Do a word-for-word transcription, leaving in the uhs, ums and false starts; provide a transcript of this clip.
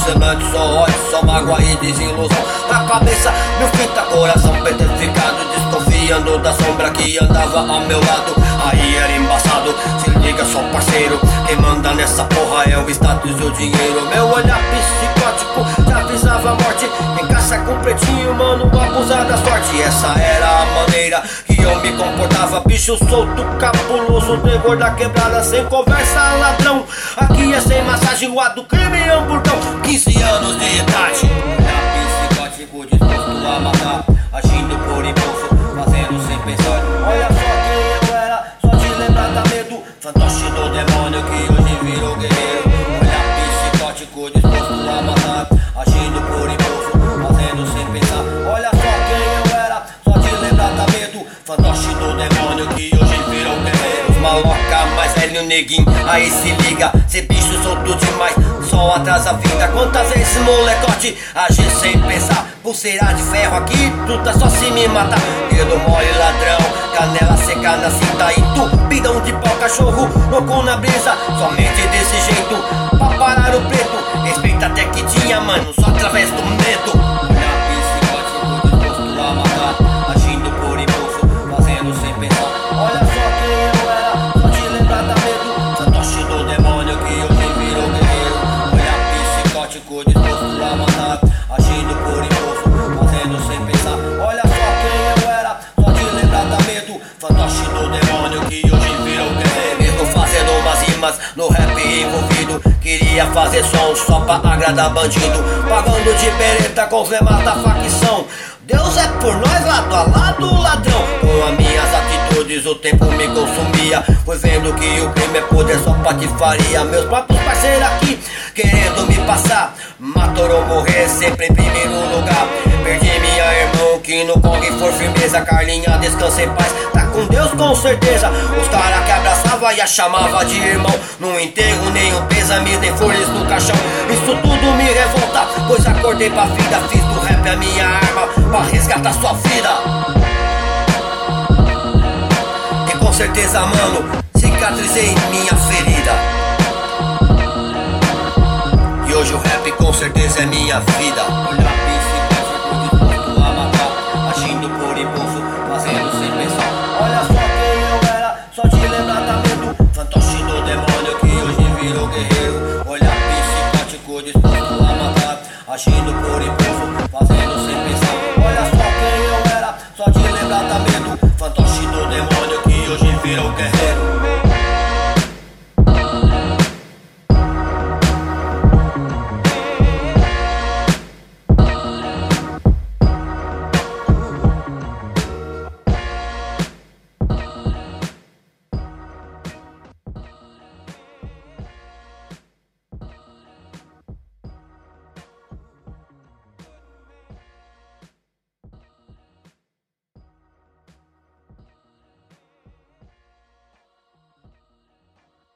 emocionante, só ódio, só mágoa e desilusão. Na cabeça, meu fita, coração petrificado, desconfiando da sombra que andava ao meu lado. Aí era embaçado, se liga só parceiro, quem manda nessa porra é o status e o dinheiro. Meu olhar psicótico já avisava a morte, quem caça com pretinho, mano, abusar da sorte. Essa era a maneira que eu me comportava, bicho solto, cabuloso, terror da quebrada, sem conversa, ladrão. Aqui é sem massagem, o do crime é um burdão. Quinze anos de idade, olhar psicótico, disposto a matar, agindo por impulso, fazendo sem pensar. Olha só quem eu era, só de lembrar dá medo. Fantoche do demônio que hoje virou guerreiro. Olhar psicótico, disposto a matar, agindo por impulso, fazendo sem pensar. Olha só quem eu era, só de lembrar dá medo. Fantoche do demônio que hoje virou guerreiro. Os maloca, mais velho neguinho, aí se liga, cê bicho solto demais, só atrasa a vida. Quantas vezes molecote, agir sem pensar, pulseira de ferro aqui, tu tá só se me matar. Dedo mole ladrão, canela seca na cinta, entupidão de pau, cachorro louco na brisa. Somente desse jeito, pra parar o preto, respeita até que tinha, mano, só através do medo. Olhar psicótico, disposto a matar, agindo por impulso, fazendo sem pensar. Olha só quem eu era, só de lembrar dá medo. Fantoche do demônio que hoje virou guerreiro. Olhar psicótico, disposto a matar, agindo por impulso, fazendo sem pensar. Olha só quem eu era, só de lembrar dá medo. Fantoche do demônio que hoje virou guerreiro. Mesmo fazendo umas rimas no rap envolvido, queria fazer som só pra agradar bandido, pagando de bereta com os lemas da facção. Deus é por nós, lado a lado, ladrão. Com as minhas atitudes o tempo me consumia, foi vendo que o crime é poder, só patifaria. Meus próprios parceiros aqui querendo me passar, matar ou morrer sempre em primeiro lugar. Perdi minha irmã que no corre for firmeza. Carlinha descansa em paz, tá com Deus com certeza. Os cara que abraçava e a chamava de irmão, no enterro nenhum pêsame, nem flores no caixão. Isso tudo me revolta, pois acordei pra vida, fiz do rap a minha arma pra resgatar sua vida. E com certeza, mano, cicatrizei minha ferida. E hoje o rap com certeza é minha vida.